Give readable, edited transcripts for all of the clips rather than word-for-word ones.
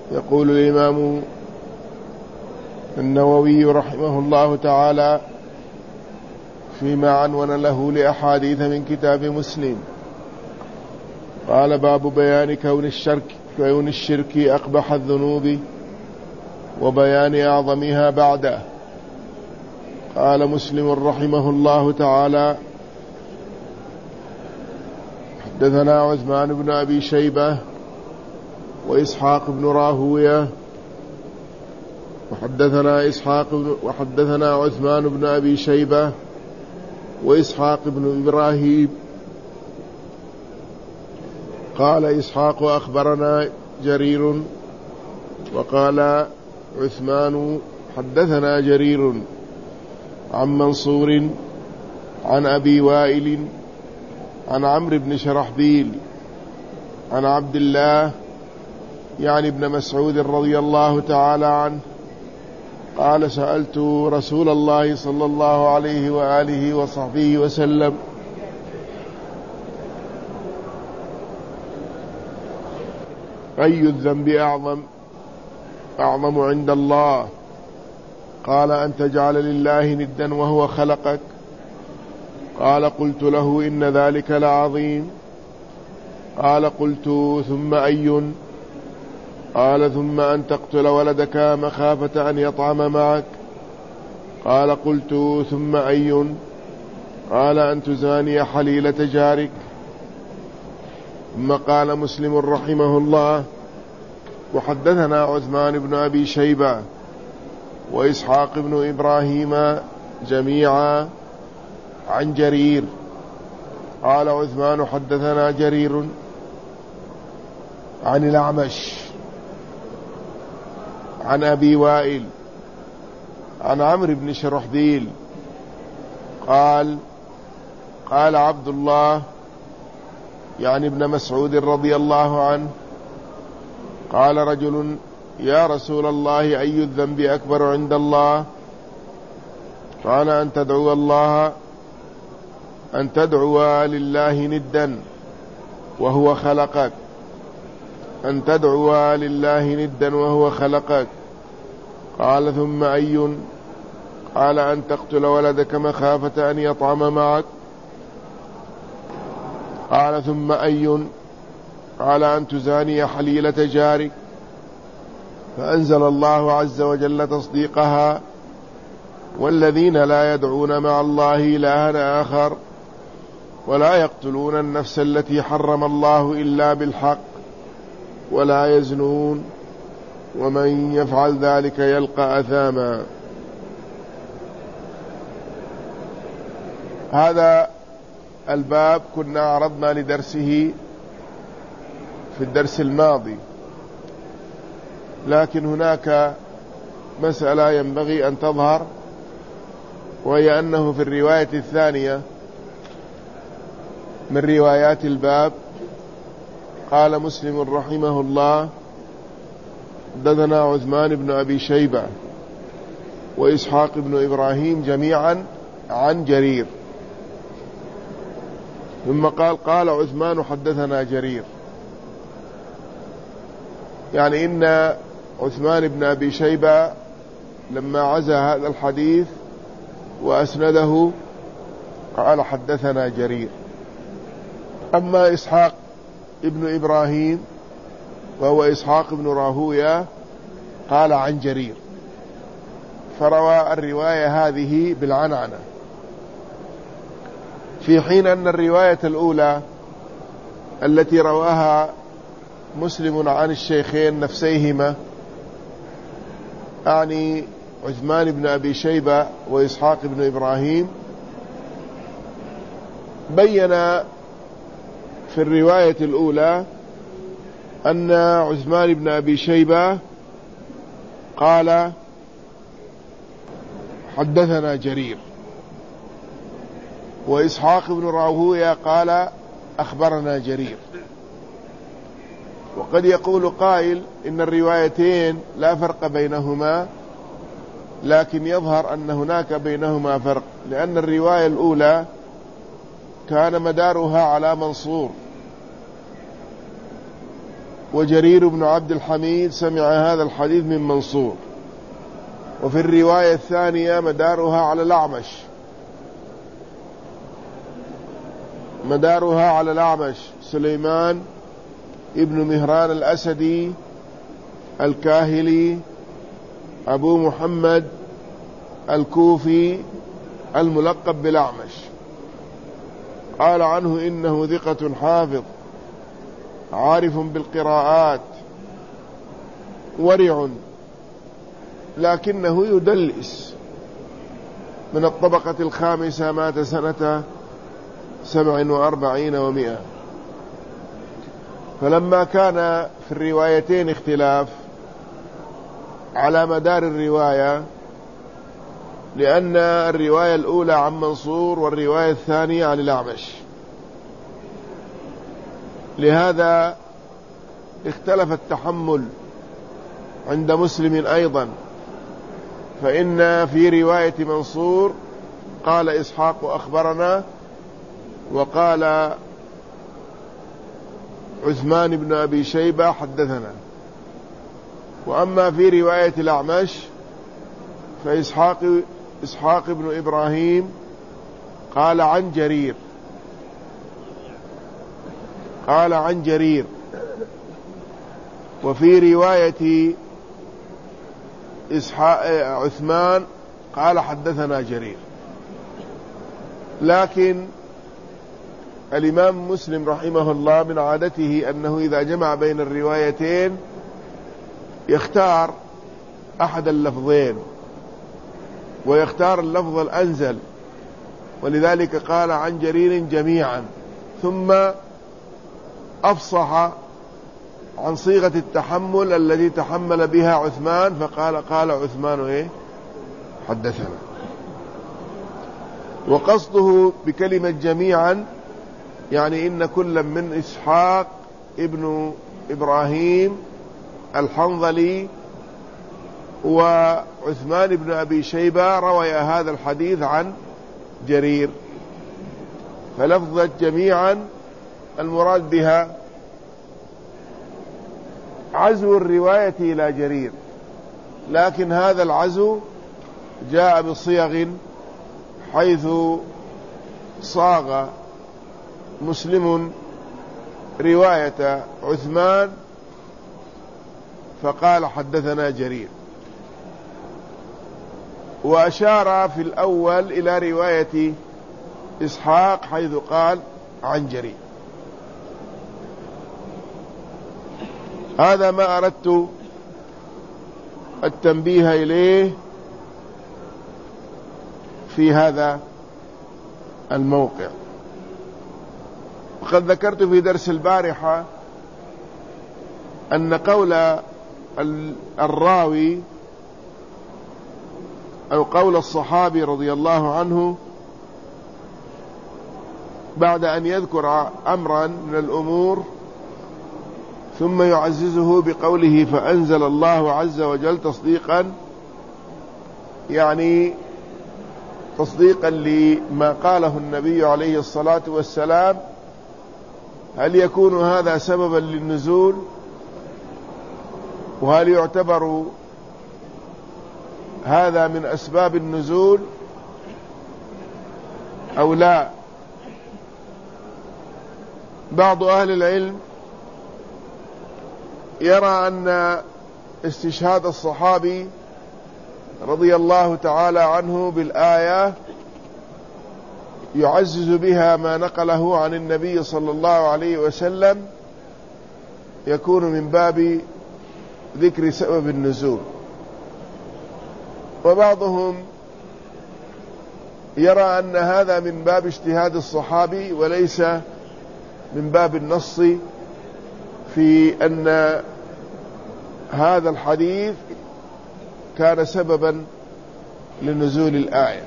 يقول الإمام النووي رحمه الله تعالى فيما عنون له لأحاديث من كتاب مسلم، قال: باب بيان كون الشرك أقبح الذنوب وبيان أعظمها بعده. قال مسلم رحمه الله تعالى: حدثنا عثمان بن أبي شيبة وإسحاق بن راهوية وحدثنا عثمان بن أبي شيبة وإسحاق بن إبراهيم. قال إسحاق: أخبرنا جرير. وقال عثمان: حدثنا جرير عن منصور عن أبي وائل عن عمرو بن شرحبيل عن عبد الله يعني ابن مسعود رضي الله تعالى عنه قال: سألت رسول الله صلى الله عليه وآله وصحبه وسلم: أي الذنب أعظم عند الله؟ قال: أن تجعل لله ندا وهو خلقك. قال: قلت له: إن ذلك لعظيم. قال: قلت: ثم أي؟ قال: ثم أن تقتل ولدك مخافة أن يطعم معك. قال: قلت: ثم أي؟ قال: أن تزاني حليلة جارك. ثم قال مسلم رحمه الله: وحدثنا عثمان بن أبي شيبة وإسحاق بن إبراهيم جميعا عن جرير. قال عثمان: حدثنا جرير عن الأعمش عن أبي وائل عن عمرو بن شرحبيل قال عبد الله يعني ابن مسعود رضي الله عنه: قال رجل: يا رسول الله، أي الذنب أكبر عند الله؟ قال: أن تدعو لله ندا وهو خلقك. أن تدعو لله ندا وهو خلقك. قال: ثم أي؟ قال: أن تقتل ولدك مخافة أن يطعم معك. قال: ثم أي؟ قال: أن تزاني حليلة جارك. فأنزل الله عز وجل تصديقها: والذين لا يدعون مع الله إلها آخر ولا يقتلون النفس التي حرم الله إلا بالحق ولا يزنون ومن يفعل ذلك يلقى أثاما. هذا الباب كنا عرضنا لدرسه في الدرس الماضي، لكن هناك مسألة ينبغي أن تظهر، وهي أنه في الرواية الثانية من روايات الباب قال مسلم رحمه الله: حدثنا عثمان بن أبي شيبة وإسحاق بن إبراهيم جميعا عن جرير. ثم قال عثمان: حدثنا جرير. يعني إن عثمان بن أبي شيبة لما عزى هذا الحديث وأسنده قال: حدثنا جرير. أما إسحاق ابن إبراهيم وهو إسحاق بن راهوية قال عن جرير، فروى الرواية هذه بالعنعنة، في حين أن الرواية الأولى التي رواها مسلم عن الشيخين نفسيهما، يعني عثمان بن أبي شيبة وإسحاق بن إبراهيم، بين في الرواية الأولى أن عثمان بن أبي شيبة قال: حدثنا جرير، وإسحاق بن راهوية قال: أخبرنا جرير. وقد يقول قائل إن الروايتين لا فرق بينهما، لكن يظهر أن هناك بينهما فرق، لأن الرواية الأولى كان مدارها على منصور، وجرير بن عبد الحميد سمع هذا الحديث من منصور. وفي الرواية الثانية مدارها على الأعمش سليمان ابن مهران الأسدي الكاهلي أبو محمد الكوفي الملقب بالأعمش. قال عنه إنه ثقة حافظ عارف بالقراءات ورع، لكنه يدلس، من الطبقة الخامسة، مات سنة 47 و100. فلما كان في الروايتين اختلاف على مدار الرواية، لأن الرواية الأولى عن منصور والرواية الثانية عن الأعمش، لهذا اختلف التحمل عند مسلم أيضا. فإن في رواية منصور قال إسحاق أخبرنا، وقال عثمان بن أبي شيبة حدثنا. وأما في رواية الأعمش فإسحاق بن إبراهيم قال عن جرير، وفي رواية عثمان قال حدثنا جرير. لكن الإمام مسلم رحمه الله من عادته أنه إذا جمع بين الروايتين يختار أحد اللفظين ويختار اللفظ الأنزل، ولذلك قال عن جرير جميعا، ثم أفصح عن صيغة التحمل الذي تحمل بها عثمان، فقال عثمان حدثنا. وقصده بكلمة جميعا يعني إن كل من إسحاق ابن إبراهيم الحنظلي وعثمان بن أبي شيبة روي هذا الحديث عن جرير. فلفظة جميعا المراد بها عزو الرواية إلى جرير، لكن هذا العزو جاء بصيغ، حيث صاغ مسلم رواية عثمان فقال حدثنا جرير، وأشار في الأول إلى رواية إسحاق حيث قال عن جرير. هذا ما أردت التنبيه إليه في هذا الموقع. وقد ذكرت في درس البارحة أن قول الراوي أو قول الصحابي رضي الله عنه بعد أن يذكر أمرا من الأمور ثم يعززه بقوله فأنزل الله عز وجل تصديقا، يعني تصديقا لما قاله النبي عليه الصلاة والسلام. هل يكون هذا سببا للنزول؟ وهل يعتبر هذا من أسباب النزول أو لا؟ بعض أهل العلم يرى أن استشهاد الصحابي رضي الله تعالى عنه بالآية يعزز بها ما نقله عن النبي صلى الله عليه وسلم يكون من باب ذكر سبب النزول. وبعضهم يرى أن هذا من باب اجتهاد الصحابي وليس من باب النص في أن هذا الحديث كان سببا لنزول الآية.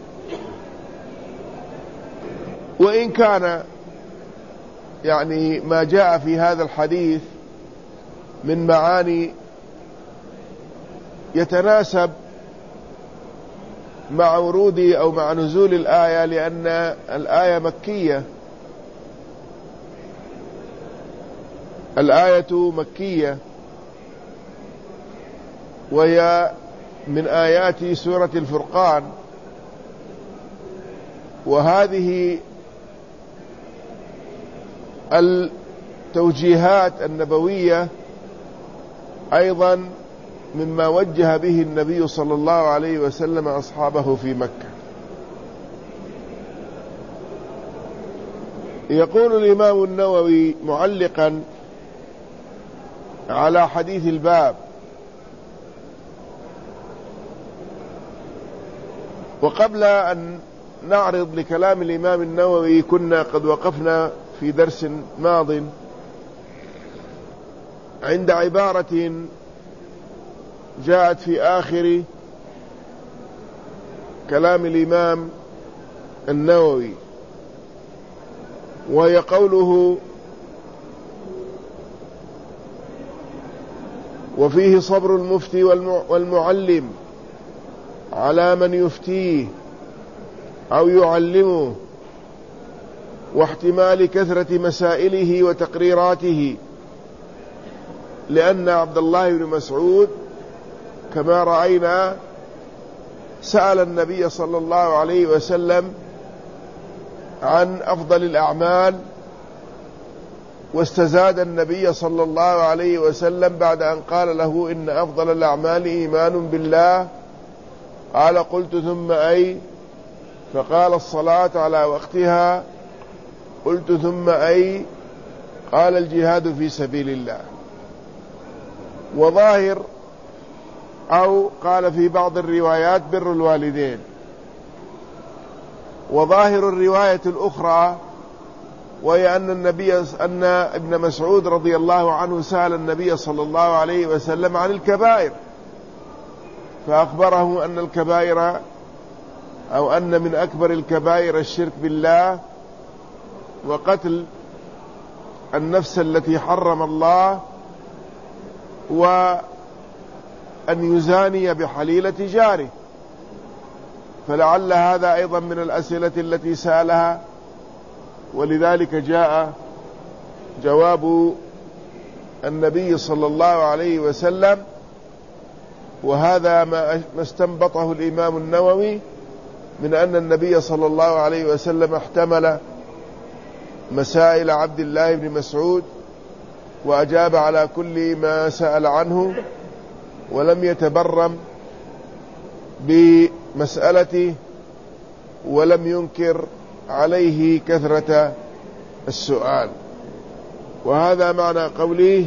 وإن كان يعني ما جاء في هذا الحديث من معاني يتناسب مع ورود أو مع نزول الآية، لأن الآية مكية، الآية مكية، وهي من آيات سورة الفرقان، وهذه التوجيهات النبوية أيضا مما وجه به النبي صلى الله عليه وسلم أصحابه في مكة. يقول الإمام النووي معلقا على حديث الباب: وقبل أن نعرض لكلام الإمام النووي كنا قد وقفنا في درس ماض عند عبارة جاءت في آخر كلام الإمام النووي، وهي قوله: وفيه صبر المفتي والمعلم على من يفتيه أو يعلمه، واحتمال كثرة مسائله وتقريراته، لأن عبد الله بن مسعود كما رأينا سأل النبي صلى الله عليه وسلم عن أفضل الأعمال، واستزاد النبي صلى الله عليه وسلم بعد أن قال له: إن أفضل الأعمال إيمان بالله. قال: قلت: ثم أي؟ فقال: الصلاة على وقتها. قلت: ثم أي؟ قال: الجهاد في سبيل الله. وظاهر، أو قال في بعض الروايات: بر الوالدين. وظاهر الرواية الأخرى وهي أن ابن مسعود رضي الله عنه سأل النبي صلى الله عليه وسلم عن الكبائر، فأخبره أن الكبائر، أو أن من أكبر الكبائر الشرك بالله، وقتل النفس التي حرم الله، وأن يزاني بحليلة جاره. فلعل هذا أيضا من الأسئلة التي سألها، ولذلك جاء جواب النبي صلى الله عليه وسلم. وهذا ما استنبطه الإمام النووي من أن النبي صلى الله عليه وسلم احتمل مسائل عبد الله بن مسعود وأجاب على كل ما سأل عنه، ولم يتبرم بمسألته، ولم ينكر عليه كثرة السؤال. وهذا معنى قوله.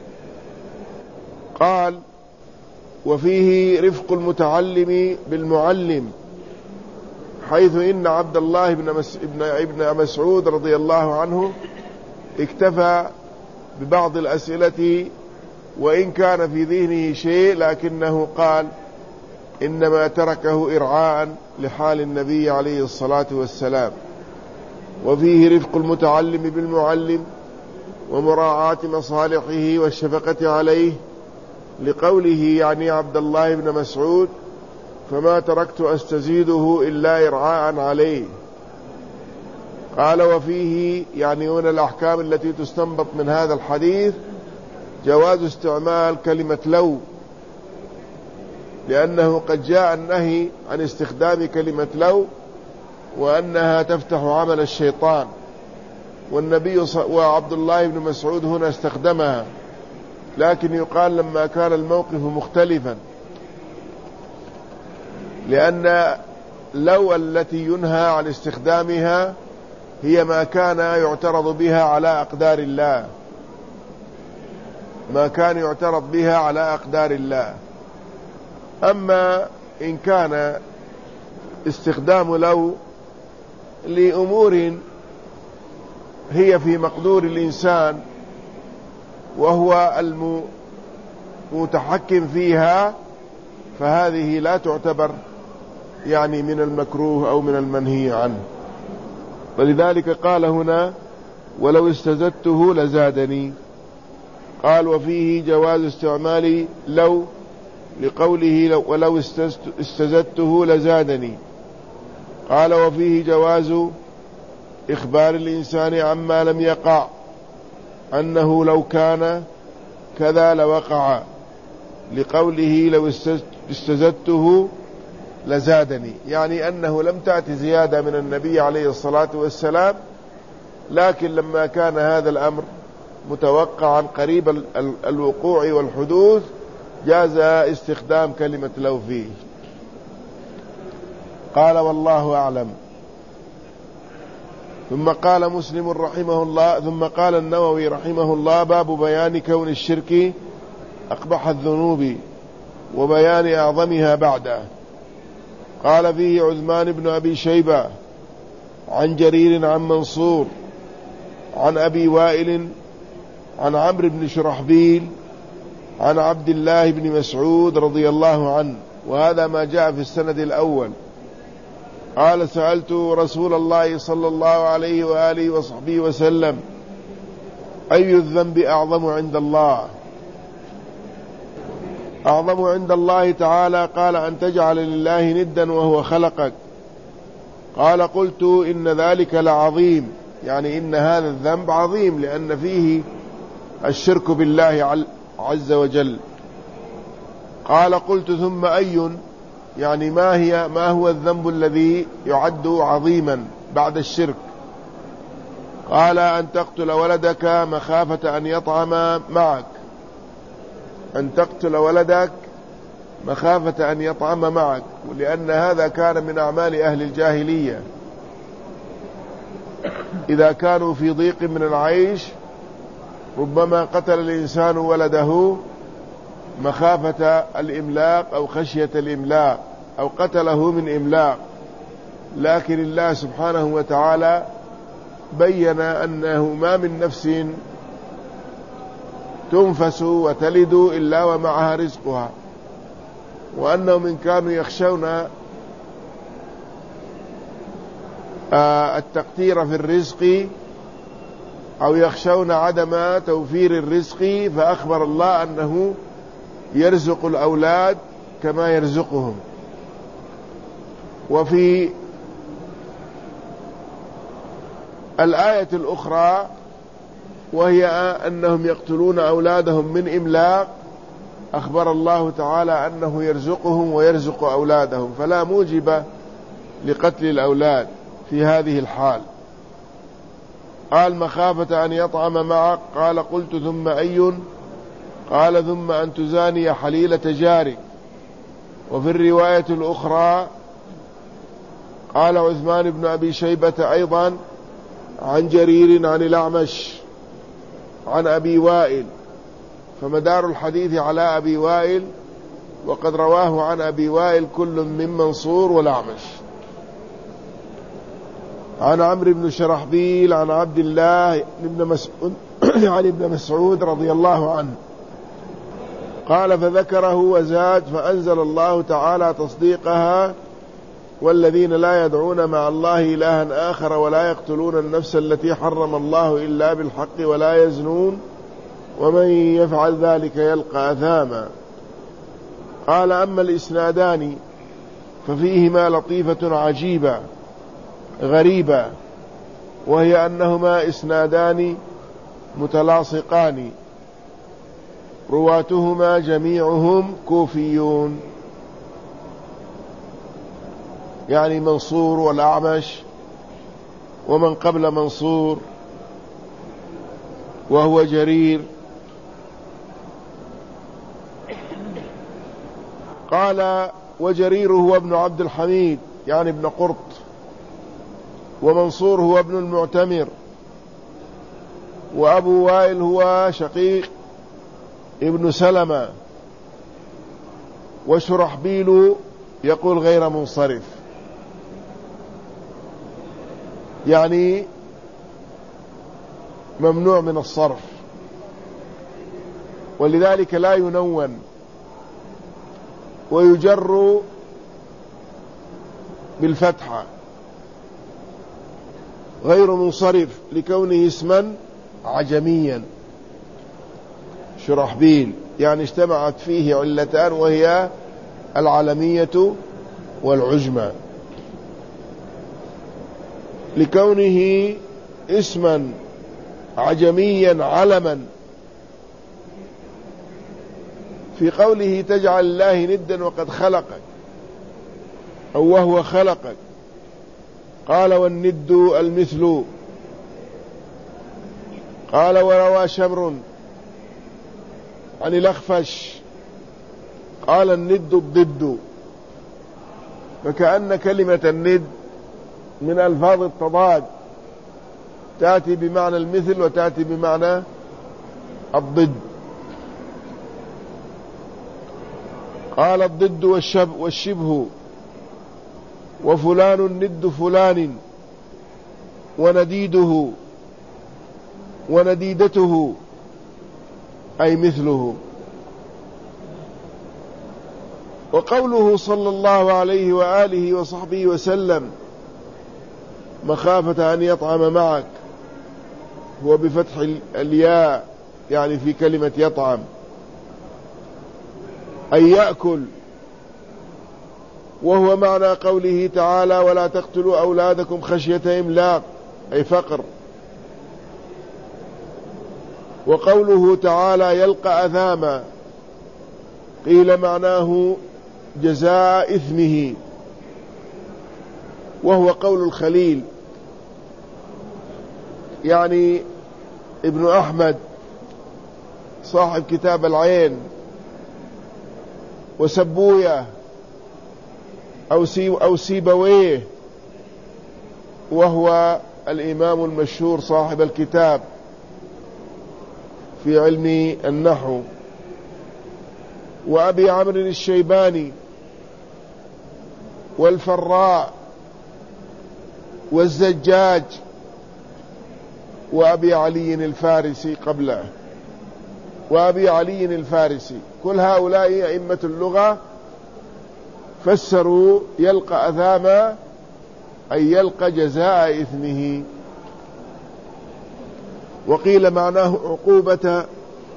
قال: وفيه رفق المتعلم بالمعلم، حيث إن عبد الله بن مسعود رضي الله عنه اكتفى ببعض الأسئلة، وإن كان في ذهنه شيء، لكنه قال إنما تركه إرعاء لحال النبي عليه الصلاة والسلام. وفيه رفق المتعلم بالمعلم ومراعاة مصالحه والشفقة عليه، لقوله يعني عبد الله بن مسعود: فما تركت أستزيده إلا إرعاء عليه. قال: وفيه يعني هنا الأحكام التي تستنبط من هذا الحديث جواز استعمال كلمة لو، لأنه قد جاء النهي عن استخدام كلمة لو، وأنها تفتح عمل الشيطان، وعبد الله بن مسعود هنا استخدمها، لكن يقال لما كان الموقف مختلفا، لأن لو التي ينهى عن استخدامها هي ما كان يعترض بها على أقدار الله، ما كان يعترض بها على أقدار الله. أما إن كان استخدام لو لأمور هي في مقدور الإنسان وهو المتحكم فيها، فهذه لا تعتبر يعني من المكروه أو من المنهي عنه. ولذلك قال هنا: ولو استزدته لزادني. قال: وفيه جواز استعمال لو، لقوله ولو استزدته لزادني. قال: وفيه جواز إخبار الإنسان عما لم يقع، أنه لو كان كذا لوقع، لقوله لو استزدته لزادني، يعني أنه لم تأتي زيادة من النبي عليه الصلاة والسلام، لكن لما كان هذا الأمر متوقعا قريب الوقوع والحدوث جاز استخدام كلمة لو فيه. قال والله أعلم. ثم قال مسلم رحمه الله، ثم قال النووي رحمه الله: باب بيان كون الشرك أقبح الذنوب وبيان أعظمها بعده. قال فيه عثمان بن أبي شيبة عن جرير عن منصور عن أبي وائل عن عمرو بن شرحبيل عن عبد الله بن مسعود رضي الله عنه، وهذا ما جاء في السند الأول. قال: سألت رسول الله صلى الله عليه وآله وصحبه وسلم: أي الذنب أعظم عند الله؟ أعظم عند الله تعالى. قال: أن تجعل لله ندا وهو خلقك. قال: قلت إن ذلك لعظيم، يعني إن هذا الذنب عظيم لأن فيه الشرك بالله عز وجل. قال: قلت ثم أي، يعني ما هو الذنب الذي يعد عظيما بعد الشرك؟ قال: أن تقتل ولدك مخافة أن يطعم معك. أن تقتل ولدك مخافة أن يطعم معك، ولأن هذا كان من أعمال أهل الجاهلية، إذا كانوا في ضيق من العيش ربما قتل الإنسان ولده مخافة الإملاق أو خشية الإملاق، أو قتله من إملاق. لكن الله سبحانه وتعالى بين أنه ما من نفس تنفس وتلد إلا ومعها رزقها، وأنهم إن كانوا يخشون التقتير في الرزق أو يخشون عدم توفير الرزق، فأخبر الله أنه يرزق الأولاد كما يرزقهم. وفي الآية الأخرى وهي أنهم يقتلون أولادهم من إملاق، أخبر الله تعالى أنه يرزقهم ويرزق أولادهم، فلا موجب لقتل الأولاد في هذه الحال. قال: مخافة أن يطعم معك. قال: قلت ثم أي؟ قال: ثم أن تزاني حليلة جارك. وفي الرواية الأخرى قال عثمان بن أبي شيبة أيضا عن جرير عن الأعمش عن أبي وائل، فمدار الحديث على أبي وائل، وقد رواه عن أبي وائل كل من منصور والأعمش. عن عمرو بن شرحبيل عن عبد الله بن مسعود عن ابن مسعود رضي الله عنه قال: فذكره وزاد، فأنزل الله تعالى تصديقها: والذين لا يدعون مع الله إلها آخر ولا يقتلون النفس التي حرم الله إلا بالحق ولا يزنون ومن يفعل ذلك يلقى أثاما. قال: أما الإسنادان ففيهما لطيفة عجيبة غريبة، وهي أنهما إسنادان متلاصقان رواتهما جميعهم كوفيون، يعني منصور والأعمش ومن قبل منصور وهو جرير. قال: وجرير هو ابن عبد الحميد يعني ابن قرط، ومنصور هو ابن المعتمر، وأبو وائل هو شقيق ابن سلمة، وشرحبيل يقول غير منصرف، يعني ممنوع من الصرف، ولذلك لا ينون، ويجر بالفتحة غير منصرف لكونه اسما عجميا. شرحبيل يعني اجتمعت فيه علتان، وهي العلمية والعجمة، لكونه اسما عجميا علما في قوله تجعل الله ندا وقد خلقك أو وهو خلقك. قال والند المثل. قال وروى شمر عن الأخفش قال الند الضد، فكأن كلمة الند من ألفاظ التضاد، تأتي بمعنى المثل وتأتي بمعنى الضد. قال الضد والشبه، وفلان ند فلان ونديده ونديدته أي مثله. وقوله صلى الله عليه وآله وصحبه وسلم مخافة أن يطعم معك هو بفتح الياء، يعني في كلمة يطعم أي يأكل، وهو معنى قوله تعالى ولا تقتلوا أولادكم خشية إملاق أي فقر. وقوله تعالى يلقى أثاما قيل معناه جزاء إثمه، وهو قول الخليل يعني ابن أحمد صاحب كتاب العين، وسبويه أو سيبويه وهو الإمام المشهور صاحب الكتاب في علم النحو، وأبي عمرو الشيباني والفراء والزجاج وأبي علي الفارسي قبله، وأبي علي الفارسي، كل هؤلاء أئمة اللغة فسروا يلقى أثاما أي يلقى جزاء إثمه. وقيل معناه عقوبة،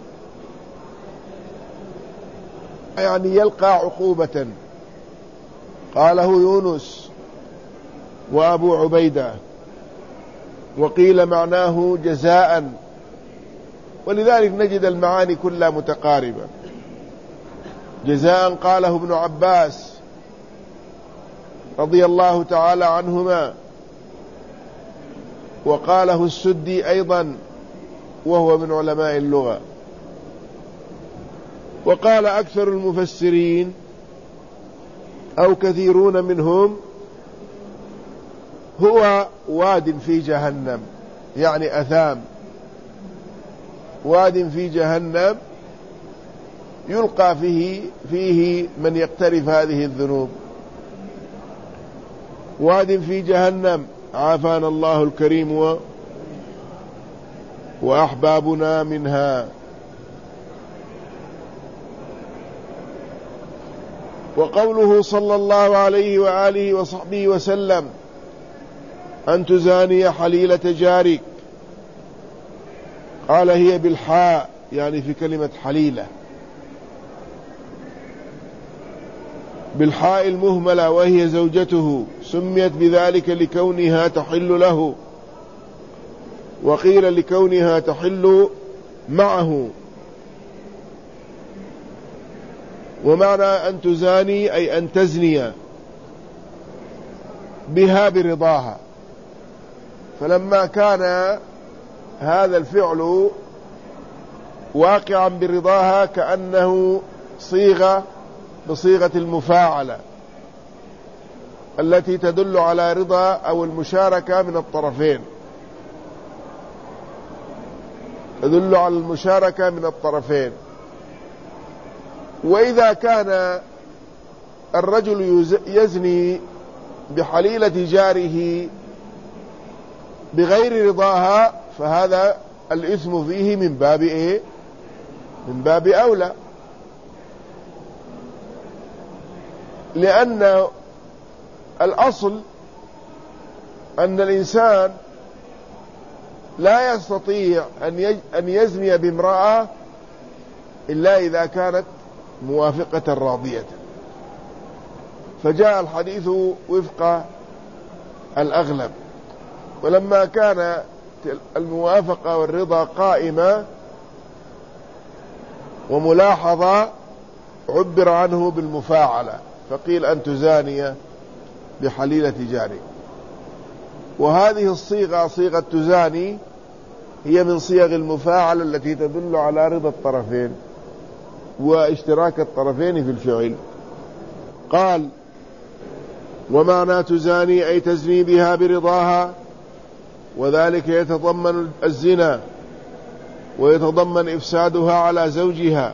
يعني يلقى عقوبة، قاله يونس وأبو عبيدة. وقيل معناه جزاء، ولذلك نجد المعاني كلها متقاربة. جزاء قاله ابن عباس رضي الله تعالى عنهما، وقاله السدي أيضا وهو من علماء اللغة. وقال أكثر المفسرين أو كثيرون منهم هو واد في جهنم، يعني أثام، واد في جهنم يلقى فيه من يقترف هذه الذنوب. واد في جهنم عافانا الله الكريم وأحبابنا منها. وقوله صلى الله عليه وآله وصحبه وسلم أن تزاني حليلة جارك، قال هي بالحاء يعني في كلمة حليلة بالحاء المهملة، وهي زوجته، سميت بذلك لكونها تحل له، وقيل لكونها تحل معه. ومعنى أن تزاني أي أن تزني بها برضاها. فلما كان هذا الفعل واقعا برضاها كأنه صيغة بصيغة المفاعلة التي تدل على رضا أو المشاركة من الطرفين، تدل على المشاركة من الطرفين. وإذا كان الرجل يزني بحليلة جاره بغير رضاها فهذا الإثم فيه من باب إيه؟ من باب أولى، لأن الأصل أن الإنسان لا يستطيع أن يزني بامرأة إلا إذا كانت موافقة راضية، فجاء الحديث وفق الأغلب. ولما كان الموافقة والرضا قائمة، وملاحظة عبر عنه بالمفاعلة، فقيل أن تزاني بحليلة جاري. وهذه الصيغة صيغة تزاني هي من صيغ المفاعلة التي تدل على رضا الطرفين واشتراك الطرفين في الفعل. قال: ومعنى تزاني أي تزني بها برضاها، وذلك يتضمن الزنا ويتضمن إفسادها على زوجها،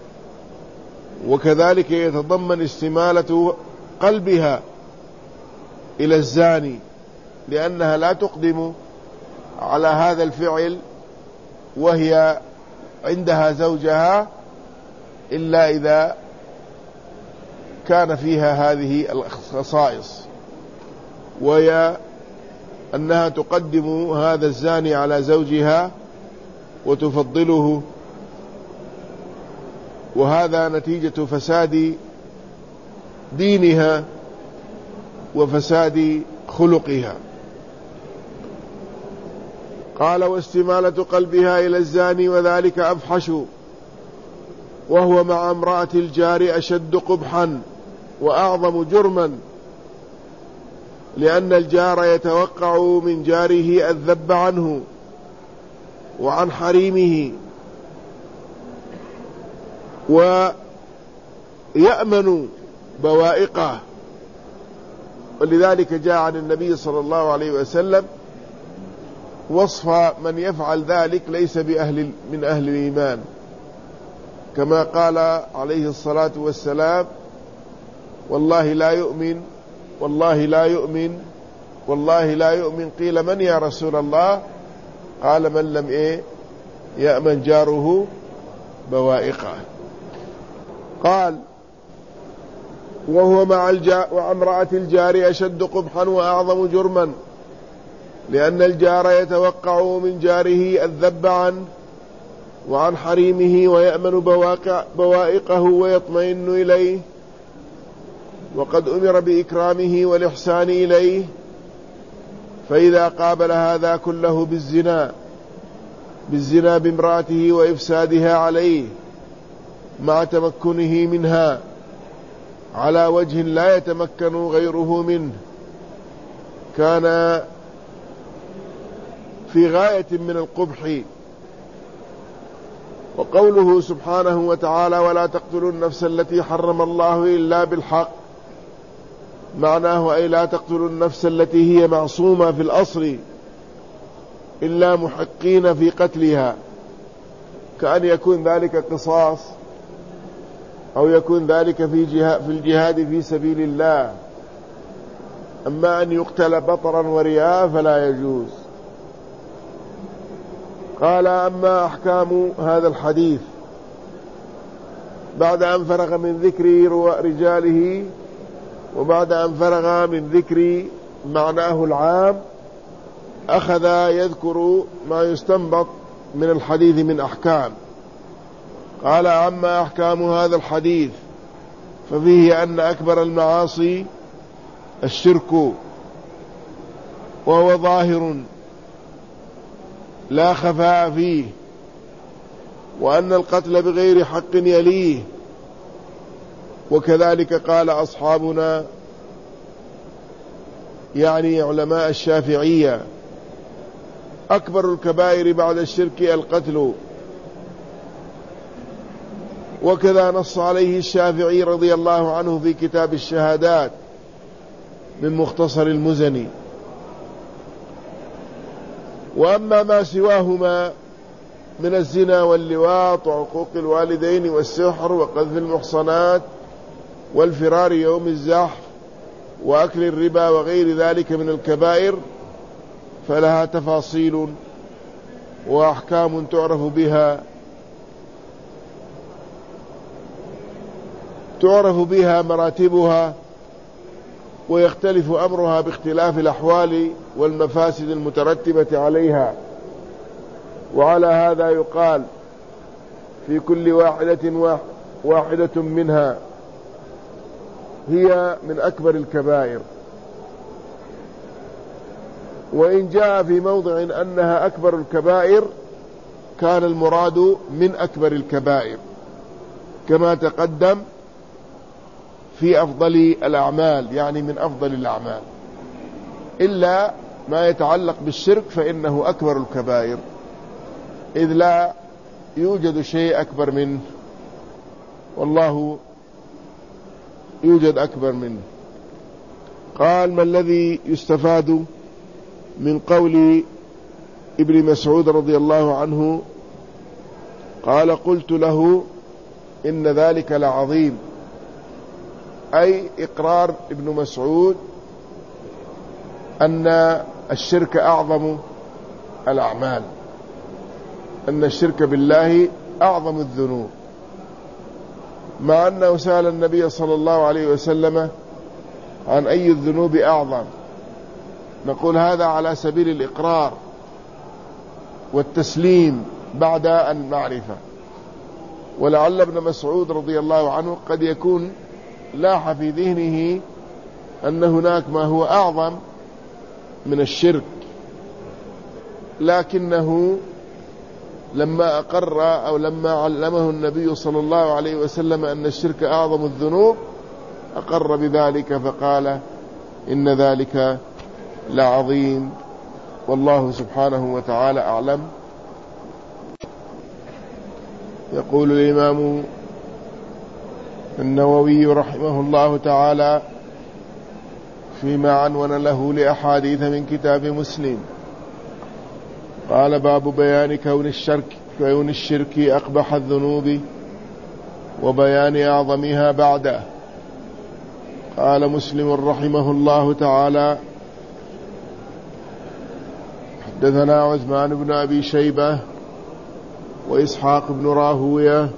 وكذلك يتضمن استمالة قلبها إلى الزاني، لأنها لا تقدم على هذا الفعل وهي عندها زوجها إلا إذا كان فيها هذه الخصائص، وهي أنها تقدم هذا الزاني على زوجها وتفضله، وهذا نتيجة فساد دينها وفساد خلقها. قال: واستمالة قلبها إلى الزاني، وذلك أفحش، وهو مع امرأة الجار أشد قبحا وأعظم جرما، لأن الجار يتوقع من جاره الذب عنه وعن حريمه، ويأمن بوائقه. ولذلك جاء عن النبي صلى الله عليه وسلم وصف من يفعل ذلك ليس من أهل الإيمان، كما قال عليه الصلاة والسلام: والله لا يؤمن، والله لا يؤمن، والله لا يؤمن. قيل: من يا رسول الله؟ قال: من لم يأمن جاره بوائقه. قال: وهو مع امرأة الجار أشد قبحا وأعظم جرما، لأن الجار يتوقع من جاره الذب عنه وعن حريمه، ويأمن بوائقه ويطمئن إليه، وقد أمر بإكرامه والإحسان إليه. فإذا قابل هذا كله بالزنا بامرأته وإفسادها عليه مع تمكنه منها على وجه لا يتمكن غيره منه، كان في غاية من القبح. وقوله سبحانه وتعالى: ولا تقتلوا النفس التي حرم الله إلا بالحق، معناه أي لا تقتلوا النفس التي هي معصومة في الأصل إلا محقين في قتلها، كأن يكون ذلك قصاص، أو يكون ذلك في الجهاد في سبيل الله. أما أن يقتل بطرا ورياء فلا يجوز. قال: أما أحكام هذا الحديث، بعد أن فرغ من ذكر رجاله وبعد أن فرغ من ذكر معناه العام، أخذ يذكر ما يستنبط من الحديث من أحكام. قال: أما أحكام هذا الحديث ففيه أن أكبر المعاصي الشرك، وهو ظاهر لا خفاء فيه، وأن القتل بغير حق يليه. وكذلك قال أصحابنا، يعني علماء الشافعية: أكبر الكبائر بعد الشرك القتل. وكذا نص عليه الشافعي رضي الله عنه في كتاب الشهادات من مختصر المزني. وأما ما سواهما من الزنا واللواط وعقوق الوالدين والسحر وقذف المحصنات والفرار يوم الزحف وأكل الربا وغير ذلك من الكبائر، فلها تفاصيل وأحكام تعرف بها مراتبها، ويختلف أمرها باختلاف الأحوال والمفاسد المترتبة عليها. وعلى هذا يقال في كل واحدة منها هي من أكبر الكبائر. وإن جاء في موضع أنها أكبر الكبائر كان المراد من أكبر الكبائر كما تقدم في أفضل الأعمال، يعني من أفضل الأعمال، إلا ما يتعلق بالشرك فإنه أكبر الكبائر، إذ لا يوجد شيء أكبر منه، والله يوجد أكبر منه. قال: ما الذي يستفاد من قول ابن مسعود رضي الله عنه؟ قال: قلت له إن ذلك لعظيم، أي إقرار ابن مسعود أن الشرك أعظم الأعمال، أن الشرك بالله أعظم الذنوب، مع أنه سأل النبي صلى الله عليه وسلم عن أي الذنوب أعظم، نقول هذا على سبيل الإقرار والتسليم بعد المعرفة، ولعل ابن مسعود رضي الله عنه قد يكون لاح في ذهنه أن هناك ما هو أعظم من الشرك، لكنه لما أقر أو لما علمه النبي صلى الله عليه وسلم أن الشرك أعظم الذنوب أقر بذلك فقال إن ذلك لعظيم، والله سبحانه وتعالى أعلم. يقول الإمام النووي رحمه الله تعالى فيما عنون له لأحاديث من كتاب مسلم، قال: باب بيان كون الشرك أقبح الذنوب وبيان أعظمها بعده. قال مسلم رحمه الله تعالى: حدثنا عثمان بن أبي شيبة وإسحاق بن راهوية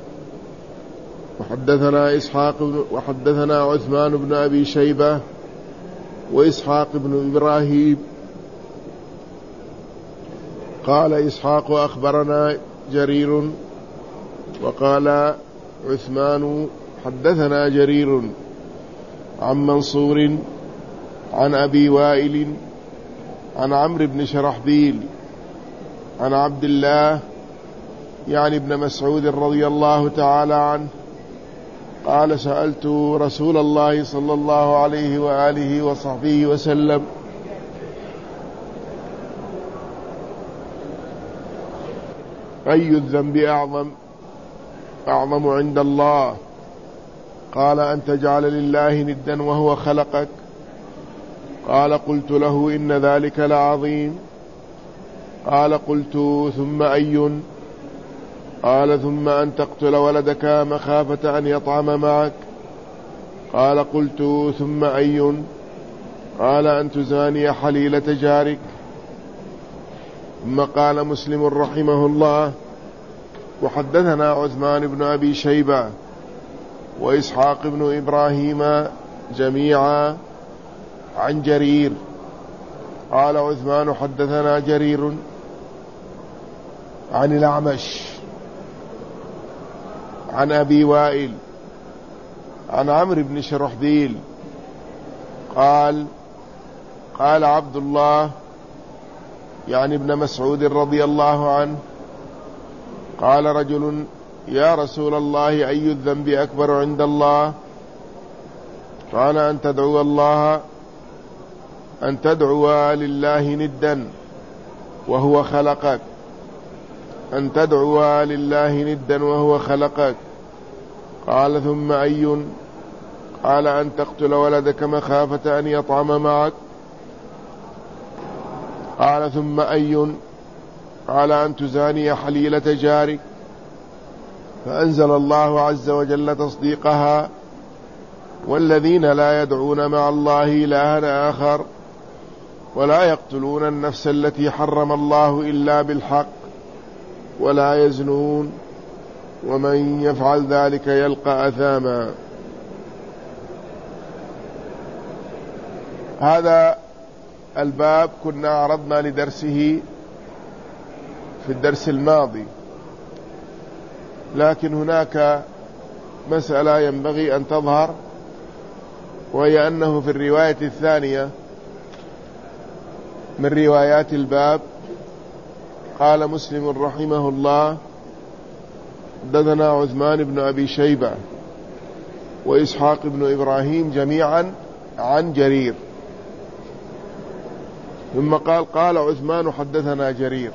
وحدثنا عثمان بن أبي شيبة وإسحاق بن إبراهيم. قال إسحاق: أخبرنا جرير، وقال عثمان: حدثنا جرير عن منصور عن أبي وائل عن عمرو بن شرحبيل عن عبد الله يعني ابن مسعود رضي الله تعالى عنه قال: سألت رسول الله صلى الله عليه وآله وصحبه وسلم أي الذنب أعظم عند الله؟ قال: أن تجعل لله ندا وهو خلقك. قال: قلت له إن ذلك لعظيم. قال: قلت: ثم أي؟ قال: ثم أن تقتل ولدك مخافة أن يطعم معك. قال: قلت: ثم أي؟ قال: أن تزاني حليلة جارك. ثم قال مسلم رحمه الله: وحدثنا عثمان بن أبي شيبة وإسحاق بن إبراهيم جميعا عن جرير. قال عثمان: حدثنا جرير عن الأعمش عن أبي وائل عن عمرو بن شرحبيل قال: قال عبد الله يعني ابن مسعود رضي الله عنه: قال رجل: يا رسول الله، أي الذنب أكبر عند الله؟ قال: أن تدعو لله ندا وهو خلقك. أن تدعو لله ندا وهو خلقك. قال: ثم أي؟ قال: أن تقتل ولدك مخافة أن يطعم معك. قال: ثم أي؟ قال: أن تزاني حليلة جارك. فأنزل الله عز وجل تصديقها: والذين لا يدعون مع الله إلها آخر ولا يقتلون النفس التي حرم الله إلا بالحق ولا يزنون ومن يفعل ذلك يلقى أثاما. هذا الباب كنا عرضنا لدرسه في الدرس الماضي، لكن هناك مسألة ينبغي أن تظهر، وهي أنه في الرواية الثانية من روايات الباب. قال مسلم رحمه الله: حدثنا عثمان بن أبي شيبة وإسحاق بن إبراهيم جميعا عن جرير. ثم قال عثمان: حدثنا جرير.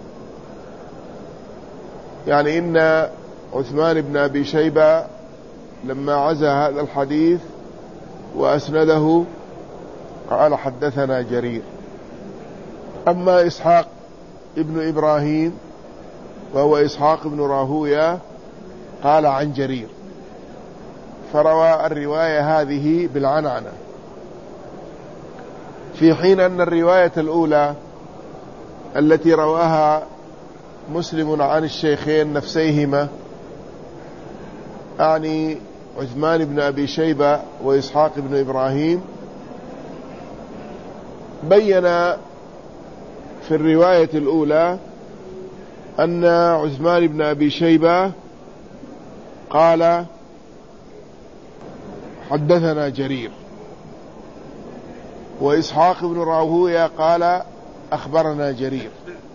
يعني إن عثمان بن أبي شيبة لما عزى هذا الحديث وأسنده قال: حدثنا جرير. أما إسحاق ابن إبراهيم وهو إسحاق بن راهوية قال: عن جرير، فروى الرواية هذه بالعنعنة، في حين أن الرواية الأولى التي رواها مسلم عن الشيخين نفسيهما، أعني عثمان بن أبي شيبة وإسحاق بن إبراهيم، بين في الرواية الأولى أن عثمان بن أبي شيبة قال: حدثنا جرير، وإسحاق بن راهوية قال: أخبرنا جرير.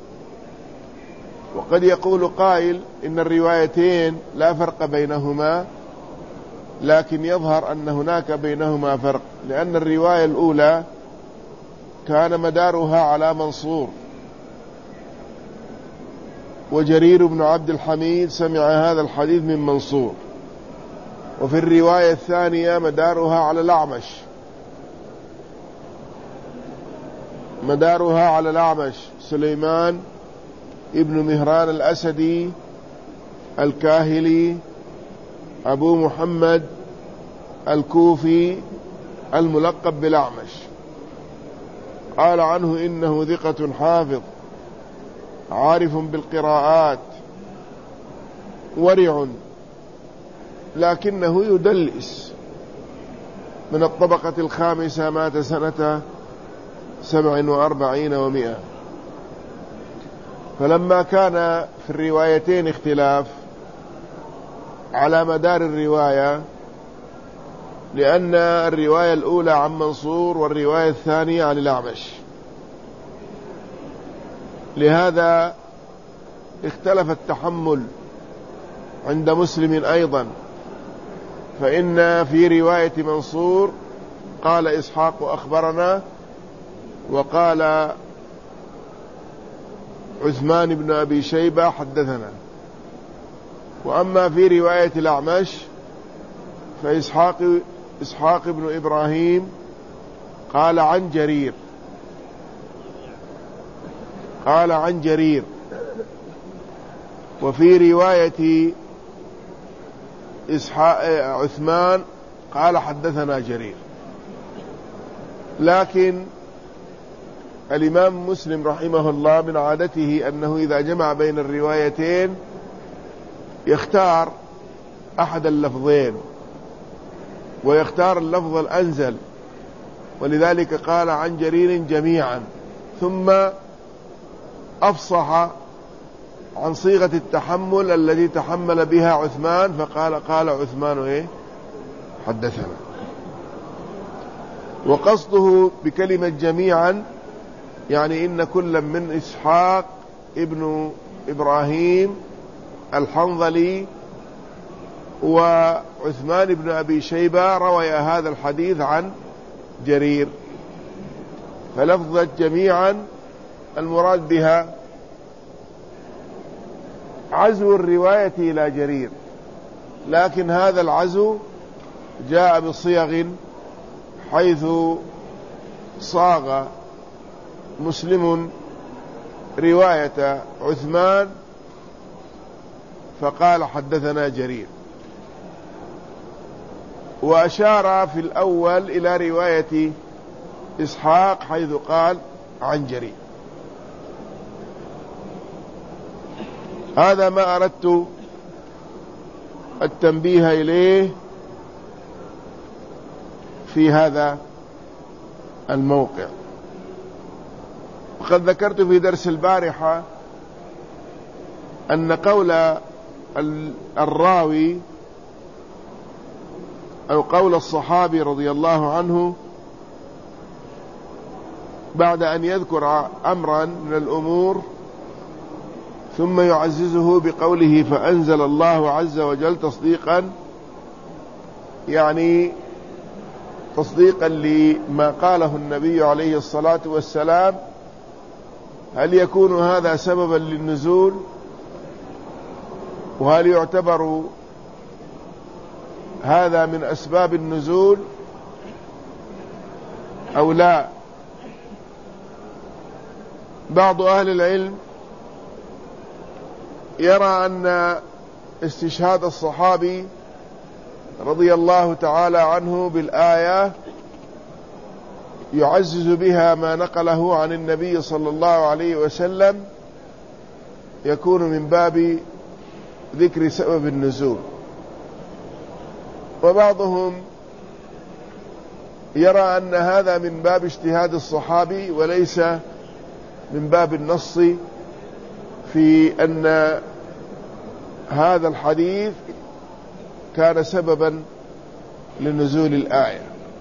وقد يقول قائل إن الروايتين لا فرق بينهما، لكن يظهر أن هناك بينهما فرق، لأن الرواية الأولى كان مدارها على منصور، وجرير بن عبد الحميد سمع هذا الحديث من منصور. وفي الرواية الثانية مدارها على الأعمش، سليمان ابن مهران الأسدي الكاهلي أبو محمد الكوفي الملقب بالأعمش. قال عنه: إنه ثقة حافظ عارف بالقراءات ورع، لكنه يدلس، من الطبقة الخامسة، مات سنة 47 و100. فلما كان في الروايتين اختلاف على مدار الرواية، لأن الرواية الأولى عن منصور والرواية الثانية عن الأعمش، لهذا اختلف التحمل عند مسلم أيضا، فإن في رواية منصور قال إسحاق: أخبرنا، وقال عثمان بن أبي شيبة: حدثنا. وأما في رواية الأعمش فإسحاق بن إبراهيم قال: عن جرير. وفي رواية عثمان قال: حدثنا جرير. لكن الإمام مسلم رحمه الله من عادته أنه إذا جمع بين الروايتين يختار أحد اللفظين، ويختار اللفظ الأنزل، ولذلك قال: عن جرير جميعا، ثم أفصح عن صيغة التحمل التي تحمل بها عثمان، قال عثمان: حدثنا. وقصده بكلمة جميعا يعني إن كل من إسحاق ابن إبراهيم الحنظلي وعثمان بن أبي شيبة روي هذا الحديث عن جرير. فلفظة جميعا المراد بها عزو الرواية إلى جرير، لكن هذا العزو جاء بصيغ، حيث صاغ مسلم رواية عثمان فقال: حدثنا جرير، وأشار في الأول إلى رواية إسحاق حيث قال: عن جرير. هذا ما أردت التنبيه إليه في هذا الموقع. وقد ذكرت في درس البارحة أن قول الراوي أو قول الصحابي رضي الله عنه بعد أن يذكر أمرا من الأمور ثم يعززه بقوله فأنزل الله عز وجل تصديقا، يعني تصديقا لما قاله النبي عليه الصلاة والسلام. هل يكون هذا سببا للنزول؟ وهل يعتبر هذا من أسباب النزول أو لا؟ بعض أهل العلم يرى أن استشهاد الصحابي رضي الله تعالى عنه بالآية يعزز بها ما نقله عن النبي صلى الله عليه وسلم يكون من باب ذكر سبب النزول. وبعضهم يرى أن هذا من باب اجتهاد الصحابي وليس من باب النص في أن هذا الحديث كان سببا لنزول الآية.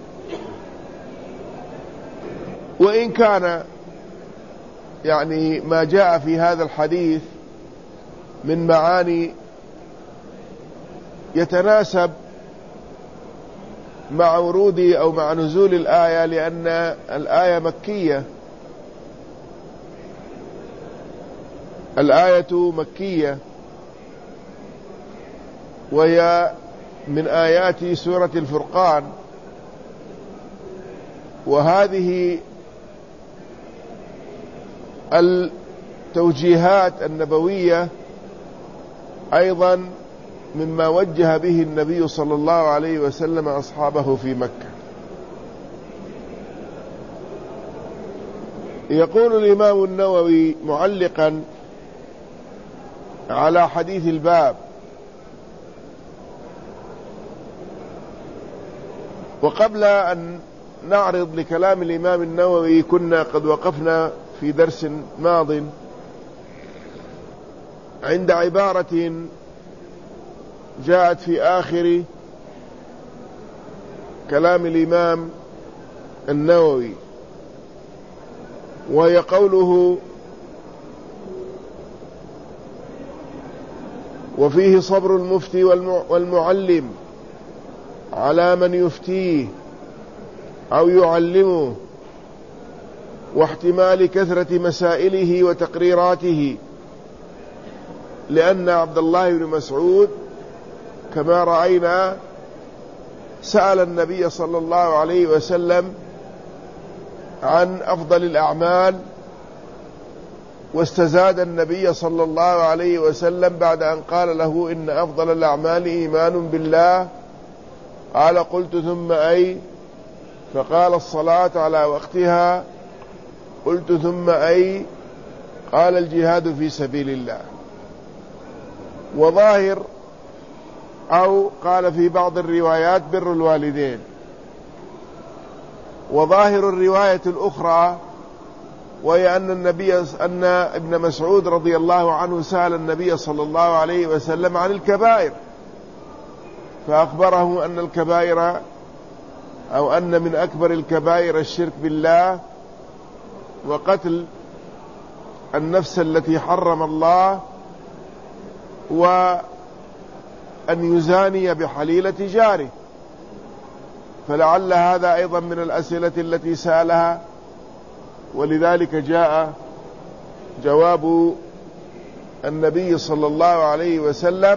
وإن كان يعني ما جاء في هذا الحديث من معاني يتناسب مع ورود أو مع نزول الآية، لأن الآية مكية، الآية مكية وهي من آيات سورة الفرقان. وهذه التوجيهات النبوية أيضا مما وجه به النبي صلى الله عليه وسلم أصحابه في مكة. يقول الإمام النووي معلقا على حديث الباب: وقبل أن نعرض لكلام الإمام النووي كنا قد وقفنا في درس ماض عند عبارة جاءت في آخر كلام الإمام النووي، وهي قوله: وفيه صبر المفتي والمعلم على من يفتيه أو يعلمه، واحتمال كثرة مسائله وتقريراته، لأن عبد الله بن مسعود كما رأينا سأل النبي صلى الله عليه وسلم عن أفضل الأعمال، واستزاد النبي صلى الله عليه وسلم بعد أن قال له إن أفضل الأعمال إيمان بالله. قال: قلت: ثم أي؟ فقال: الصلاة على وقتها. قلت: ثم أي؟ قال: الجهاد في سبيل الله. وظاهر أو قال في بعض الروايات بر الوالدين. وظاهر الرواية الأخرى وهي أن ابن مسعود رضي الله عنه سأل النبي صلى الله عليه وسلم عن الكبائر، فأخبره أن الكبائر أو أن من أكبر الكبائر الشرك بالله، وقتل النفس التي حرم الله، وأن يزاني بحليلة جاره. فلعل هذا أيضا من الأسئلة التي سألها، ولذلك جاء جواب النبي صلى الله عليه وسلم.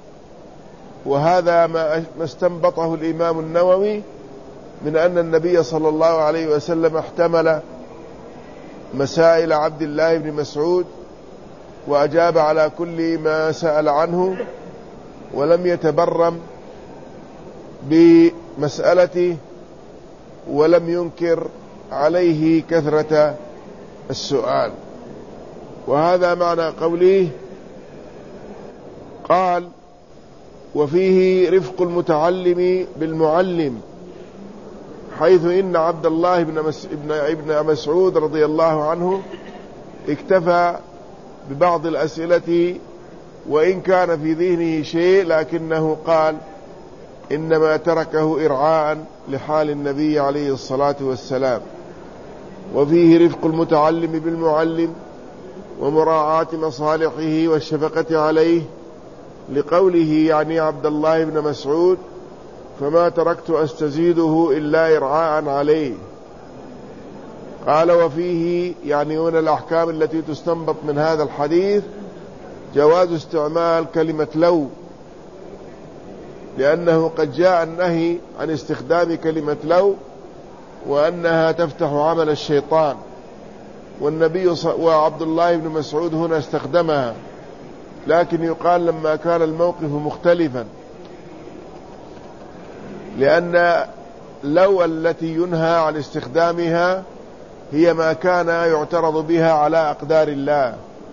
وهذا ما استنبطه الإمام النووي من أن النبي صلى الله عليه وسلم احتمل مسائل عبد الله بن مسعود وأجاب على كل ما سأل عنه، ولم يتبرم بمسألته، ولم ينكر عليه كثرة السؤال. وهذا معنى قوله. قال: وفيه رفق المتعلم بالمعلم، حيث إن عبد الله ابن مسعود رضي الله عنه اكتفى ببعض الأسئلة، وإن كان في ذهنه شيء، لكنه قال إنما تركه إرعاء لحال النبي عليه الصلاة والسلام. وفيه رفق المتعلم بالمعلم ومراعاة مصالحه والشفقة عليه، لقوله يعني عبد الله بن مسعود: فما تركت أستزيده إلا إرعاء عليه. قال: وفيه يعني هنا الأحكام التي تستنبط من هذا الحديث جواز استعمال كلمة لو، لأنه قد جاء النهي عن استخدام كلمة لو وأنها تفتح عمل الشيطان، وعبد الله بن مسعود هنا استخدمها، لكن يقال لما كان الموقف مختلفا، لأن لو التي ينهى عن استخدامها هي ما كان يعترض بها على أقدار الله،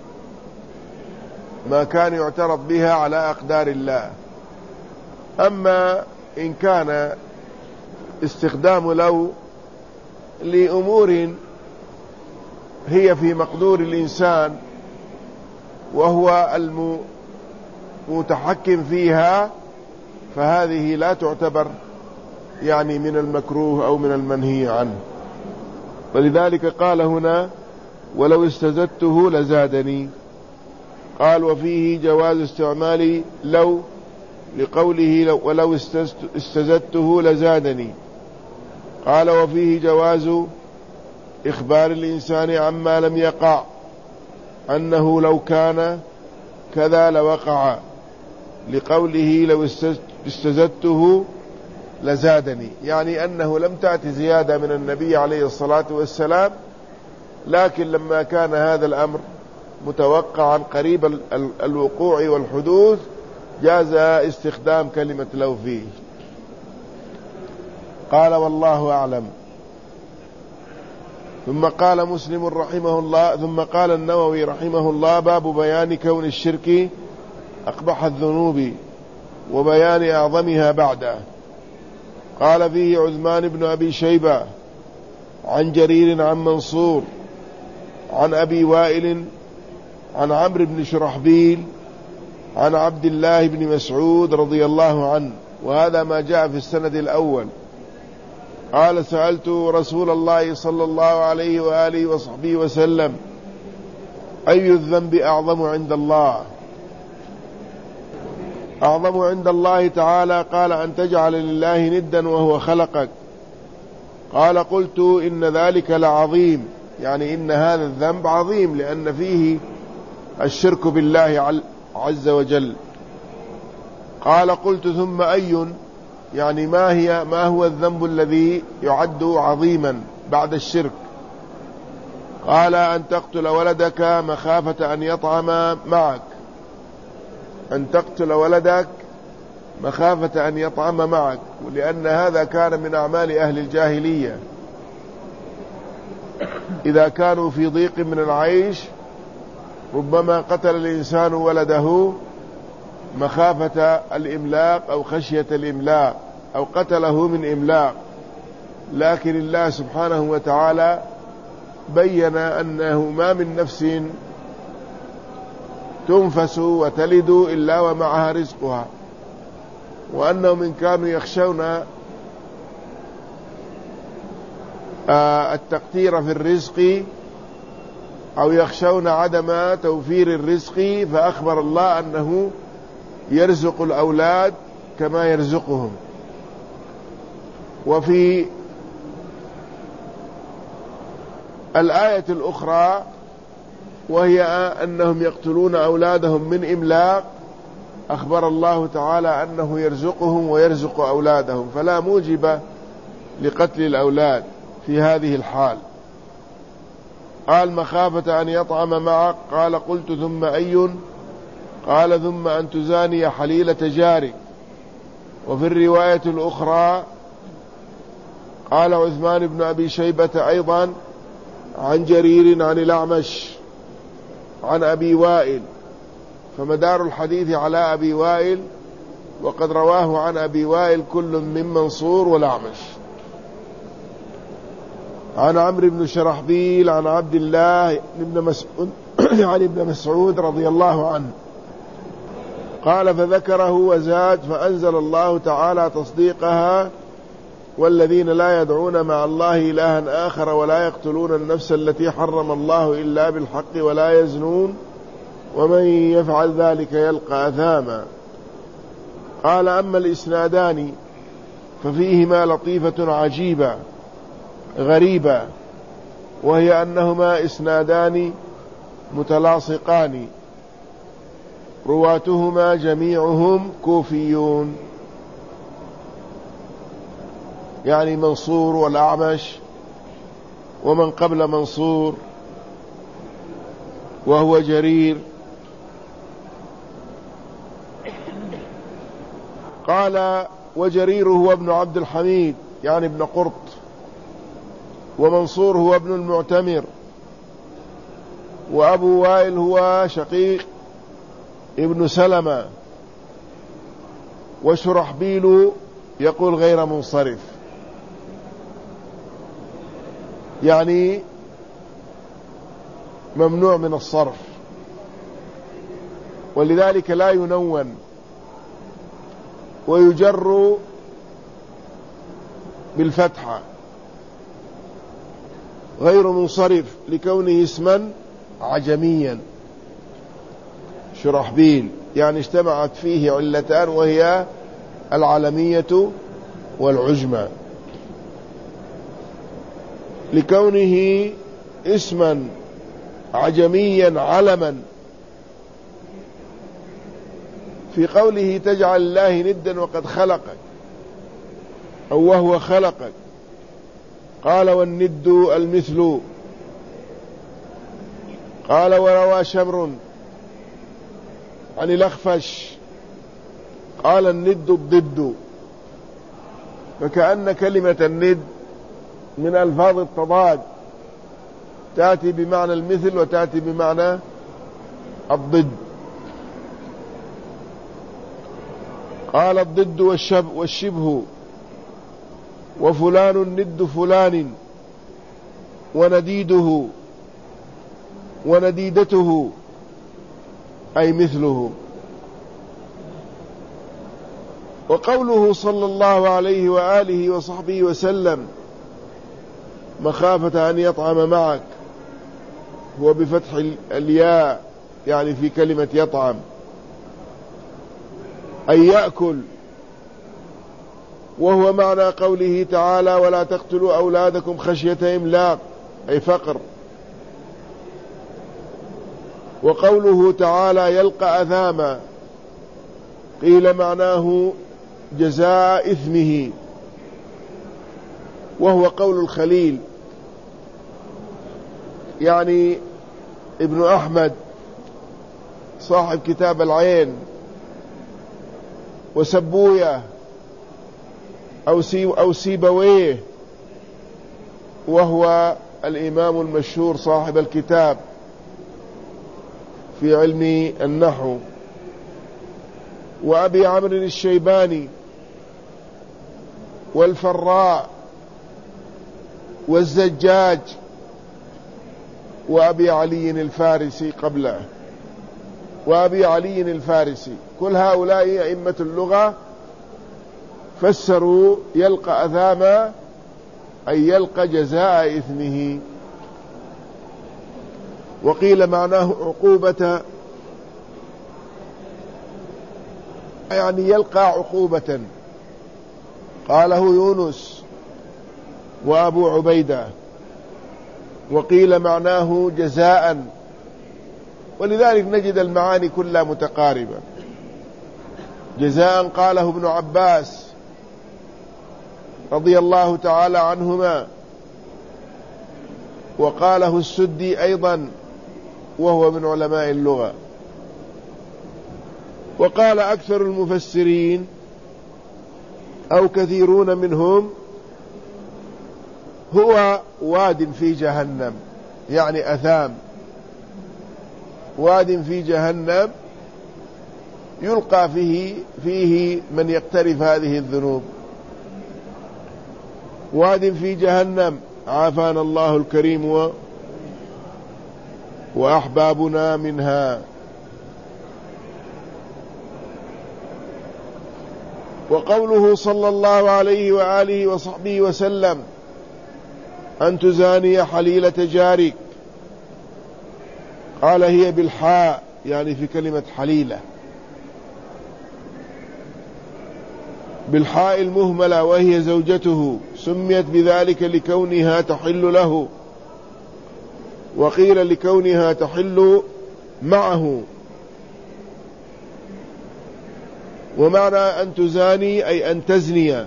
ما كان يعترض بها على أقدار الله. أما إن كان استخدام لو لأمور هي في مقدور الإنسان وهو المتحكم فيها، فهذه لا تعتبر يعني من المكروه أو من المنهي عنه. ولذلك قال هنا: ولو استزدته لزادني. قال: وفيه جواز استعمال لو، لقوله ولو استزدته لزادني. قال: وفيه جواز إخبار الإنسان عما لم يقع، أنه لو كان كذا لوقع، لقوله لو استزدته لزادني، يعني أنه لم تأتي زيادة من النبي عليه الصلاة والسلام، لكن لما كان هذا الأمر متوقعا قريب الوقوع والحدوث جاز استخدام كلمة لو فيه. قال: والله أعلم. ثم قال مسلم رحمه الله، ثم قال النووي رحمه الله: باب بيان كون الشرك أقبح الذنوب وبيان أعظمها بعده. قال: فيه عثمان بن أبي شيبة عن جرير عن منصور عن أبي وائل عن عمرو بن شرحبيل عن عبد الله بن مسعود رضي الله عنه، وهذا ما جاء في السند الأول. قال: سألت رسول الله صلى الله عليه وآله وصحبه وسلم: أي الذنب أعظم عند الله؟ أعظم عند الله تعالى؟ قال: أن تجعل لله ندا وهو خلقك. قال: قلت إن ذلك لعظيم، يعني إن هذا الذنب عظيم لأن فيه الشرك بالله عز وجل. قال: قلت ثم أي، يعني ما هو الذنب الذي يعد عظيما بعد الشرك؟ قال: أن تقتل ولدك مخافة أن يطعم معك، أن تقتل ولدك مخافة أن يطعم معك، ولأن هذا كان من أعمال أهل الجاهلية، إذا كانوا في ضيق من العيش ربما قتل الإنسان ولده مخافة الإملاق أو خشية الإملاق أو قتله من إملاق، لكن الله سبحانه وتعالى بين أنه ما من نفس تنفس وتلد إلا ومعها رزقها، وأنهم إن كانوا يخشون التقتير في الرزق أو يخشون عدم توفير الرزق، فأخبر الله أنه يرزق الأولاد كما يرزقهم. وفي الآية الأخرى وهي أنهم يقتلون أولادهم من إملاق، أخبر الله تعالى أنه يرزقهم ويرزق أولادهم، فلا موجب لقتل الأولاد في هذه الحال. قال: مخافة أن يطعم معك. قال: قلت ثم أي؟ قال: ثم أن تزاني حليلة جارك. وفي الرواية الأخرى قال عثمان بن أبي شيبة أيضا عن جرير عن الأعمش عن أبي وائل، فمدار الحديث على أبي وائل، وقد رواه عن أبي وائل كل من منصور والأعمش. عن عمرو بن شرحبيل عن عبد الله بن مسعود يعني ابن مسعود رضي الله عنه قال: فذكره وزاد، فأنزل الله تعالى تصديقها والذين لا يدعون مع الله إلها آخر ولا يقتلون النفس التي حرم الله إلا بالحق ولا يزنون ومن يفعل ذلك يلقى أثاما. قال: أما الإسنادان ففيهما لطيفة عجيبة غريبة، وهي أنهما إسنادان متلاصقان رواتهما جميعهم كوفيون، يعني منصور والأعمش ومن قبل منصور وهو جرير. قال: وجرير هو ابن عبد الحميد يعني ابن قرط، ومنصور هو ابن المعتمر، وأبو وائل هو شقيق ابن سلمة، وشرحبيل يقول غير منصرف، يعني ممنوع من الصرف، ولذلك لا ينون، ويجر بالفتحة غير منصرف لكونه اسما عجميا. شرحبيل يعني اجتمعت فيه علتان، وهي العلمية والعجمة، لكونه اسما عجميا علما. في قوله: تجعل الله ندا وقد خلقك، أو وهو خلقك. قال: والند المثل. قال: وروى شمر عن الأخفش قال: الند الضد. فكأن كلمة الند من ألفاظ التضاد، تأتي بمعنى المثل وتأتي بمعنى الضد. قال: الضد والشبه، وفلان ند فلان، ونديده ونديدته أي مثله. وقوله صلى الله عليه وآله وصحبه وسلم مخافة أن يطعم معك، هو بفتح الياء يعني في كلمة يطعم، أي يأكل، وهو معنى قوله تعالى: ولا تقتلوا أولادكم خشية إملاق أي فقر. وقوله تعالى: يلقى أثاما، قيل معناه جزاء إثمه، وهو قول الخليل يعني ابن أحمد صاحب كتاب العين، وسبويه أو سيبويه، وهو الإمام المشهور صاحب الكتاب في علم النحو. وأبي عمرو الشيباني، والفراء، والزجاج، وأبي علي الفارسي قبله، وأبي علي الفارسي، كل هؤلاء أئمة اللغة فسروا يلقى أثاما أي يلقى جزاء إثمه. وقيل معناه عقوبة، يعني يلقى عقوبة. قاله يونس وأبو عبيدة. وقيل معناه جزاء، ولذلك نجد المعاني كلها متقاربة. جزاء قاله ابن عباس رضي الله تعالى عنهما، وقاله السدي أيضا وهو من علماء اللغة. وقال أكثر المفسرين أو كثيرون منهم: هو واد في جهنم، يعني أثام، واد في جهنم يلقى فيه من يقترف هذه الذنوب. واد في جهنم، عافانا الله الكريم وأحبابنا منها. وقوله صلى الله عليه وآله وصحبه وسلم أن تزاني حليلة جارك، قال هي بالحاء يعني في كلمة حليلة بالحاء المهملة، وهي زوجته، سميت بذلك لكونها تحل له، وقيل لكونها تحل معه. ومعنى أن تزاني أي أن تزني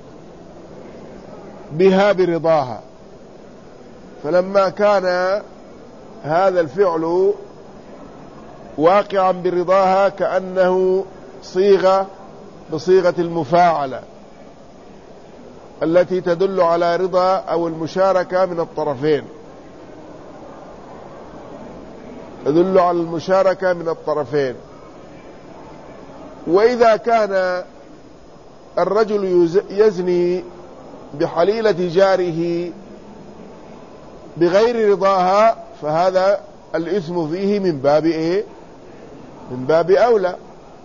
بها برضاها. فلما كان هذا الفعل واقعا برضاها كأنه صيغة بصيغة المفاعلة التي تدل على رضا أو المشاركة من الطرفين، تدل على المشاركة من الطرفين. وإذا كان الرجل يزني بحليلة جاره بغير رضاها فهذا الإثم فيه من باب إيه؟ من باب أولى،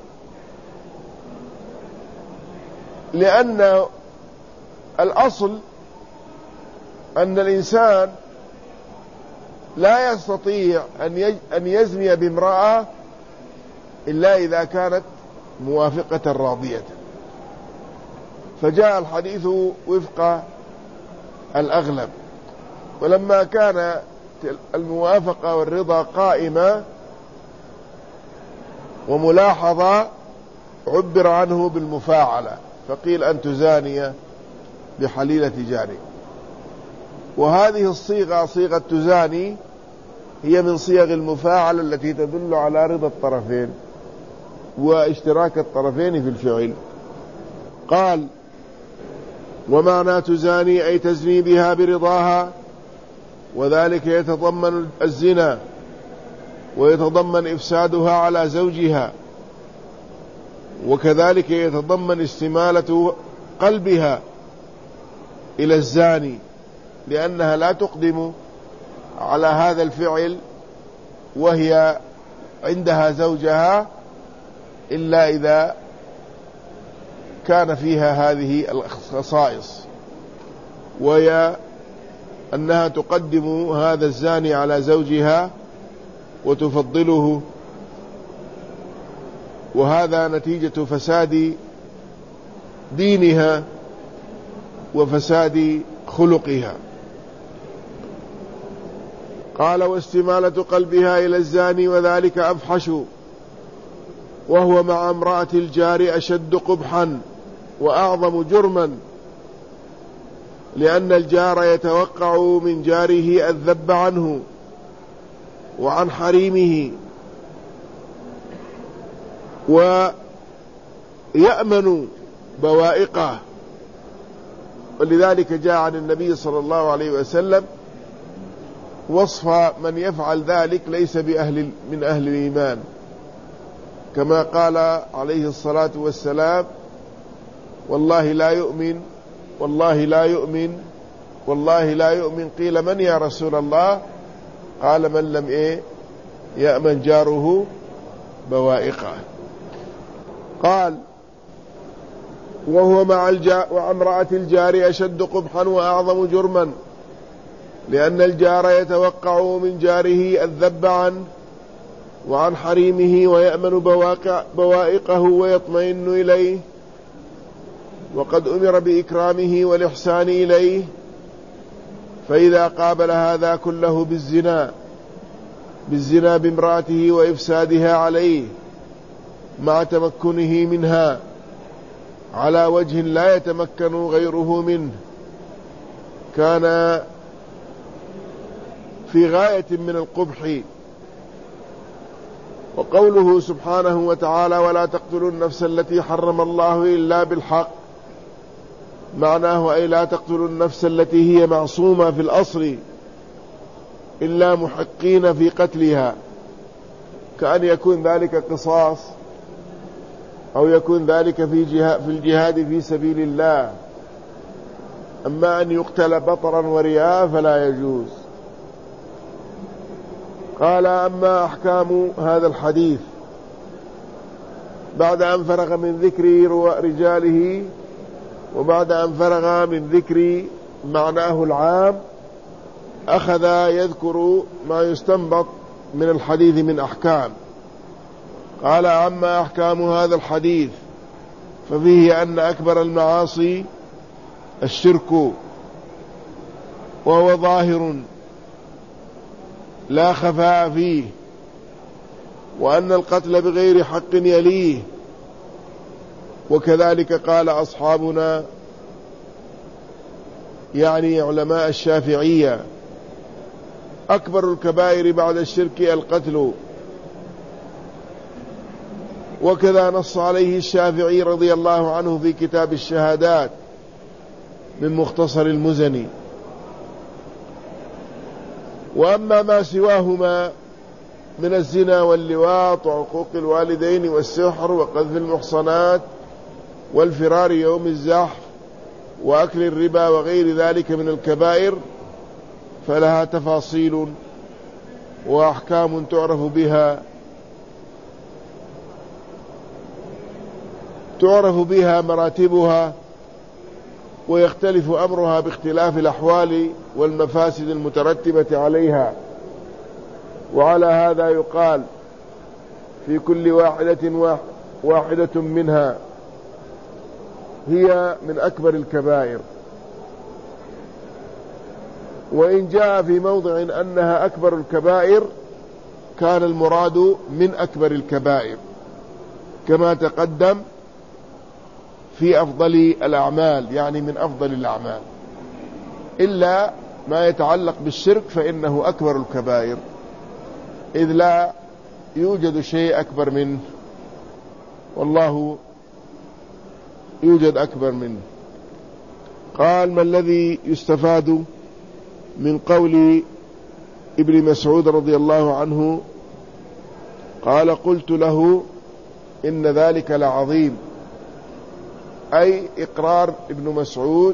لأن الأصل أن الإنسان لا يستطيع أن يزني بامرأة إلا إذا كانت موافقة راضية، فجاء الحديث وفق الأغلب. ولما كان الموافقة والرضا قائمة وملاحظة عبر عنه بالمفاعلة، فقيل أن تزاني بحليلة جارك. وهذه الصيغة صيغة تزاني هي من صيغ المفاعلة التي تدل على رضا الطرفين واشتراك الطرفين في الفعل. قال ومعنى تزاني أي تزني بها برضاها، وذلك يتضمن الزنا ويتضمن إفسادها على زوجها، وكذلك يتضمن استمالة قلبها إلى الزاني، لأنها لا تقدم على هذا الفعل وهي عندها زوجها إلا إذا كان فيها هذه الخصائص، وهي أنها تقدم هذا الزاني على زوجها وتفضله، وهذا نتيجة فساد دينها وفساد خلقها. قال واستمالة قلبها إلى الزاني وذلك أفحش، وهو مع امرأة الجار أشد قبحا وأعظم جرما، لأن الجار يتوقع من جاره الذب عنه وعن حريمه، ويأمن بوائقه. ولذلك جاء عن النبي صلى الله عليه وسلم وصف من يفعل ذلك ليس من أهل الإيمان، كما قال عليه الصلاة والسلام والله لا يؤمن والله لا يؤمن والله لا يؤمن. قيل من يا رسول الله؟ قال من لم يأمن جاره بوائقه. قال وهو مع امرأة الجار أشد قبحا وأعظم جرما، لأن الجار يتوقع من جاره الذب عنه وعن حريمه ويأمن بوائقه ويطمئن إليه، وقد أمر بإكرامه والإحسان إليه، فإذا قابل هذا كله بالزنا بامرأته وإفسادها عليه مع تمكنه منها على وجه لا يتمكن غيره منه، كان في غاية من القبح. وقوله سبحانه وتعالى ولا تقتلوا النفس التي حرم الله إلا بالحق، معناه أي لا تقتلوا النفس التي هي معصومة في الأصل إلا محقين في قتلها، كأن يكون ذلك قصاص أو يكون ذلك في الجهاد في سبيل الله. أما أن يقتل بطرا ورياء فلا يجوز. قال أما أحكام هذا الحديث بعد أن فرغ من ذكر رجاله وبعد أن فرغ من ذكر معناه العام أخذ يذكر ما يستنبط من الحديث من أحكام. قال: أما أحكام هذا الحديث ففيه أن أكبر المعاصي الشرك، وهو ظاهر لا خفاء فيه، وأن القتل بغير حق يليه. وكذلك قال أصحابنا، يعني علماء الشافعية: أكبر الكبائر بعد الشرك القتل. وكذا نص عليه الشافعي رضي الله عنه في كتاب الشهادات من مختصر المزني. وأما ما سواهما من الزنا واللواط وعقوق الوالدين والسحر وقذف المحصنات والفرار يوم الزحف وأكل الربا وغير ذلك من الكبائر فلها تفاصيل وأحكام تعرف بها مراتبها، ويختلف أمرها باختلاف الأحوال والمفاسد المترتبة عليها. وعلى هذا يقال في كل واحدة منها هي من أكبر الكبائر. وإن جاء في موضع أنها أكبر الكبائر كان المراد من أكبر الكبائر، كما تقدم في أفضل الأعمال، يعني من أفضل الأعمال، إلا ما يتعلق بالشرك فإنه أكبر الكبائر، إذ لا يوجد شيء أكبر منه، والله يوجد أكبر منه. قال: ما الذي يستفاد من قول ابن مسعود رضي الله عنه؟ قال: قلت له: إن ذلك لعظيم، أي إقرار ابن مسعود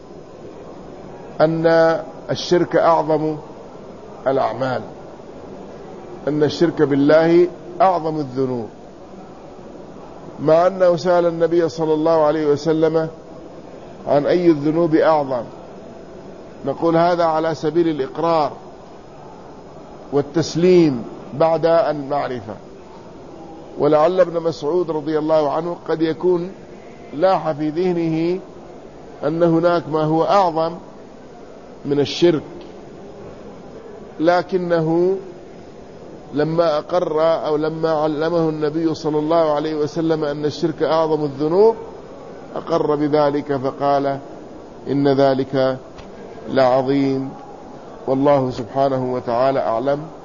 أن الشرك أعظم الأعمال، أن الشرك بالله أعظم الذنوب، مع أنه سأل النبي صلى الله عليه وسلم عن أي الذنوب أعظم. نقول هذا على سبيل الإقرار والتسليم بعد المعرفة. ولعل ابن مسعود رضي الله عنه قد يكون لاح في ذهنه أن هناك ما هو أعظم من الشرك، لكنه لما أقر أو لما علمه النبي صلى الله عليه وسلم أن الشرك أعظم الذنوب أقر بذلك، فقال: إن ذلك لعظيم. والله سبحانه وتعالى أعلم.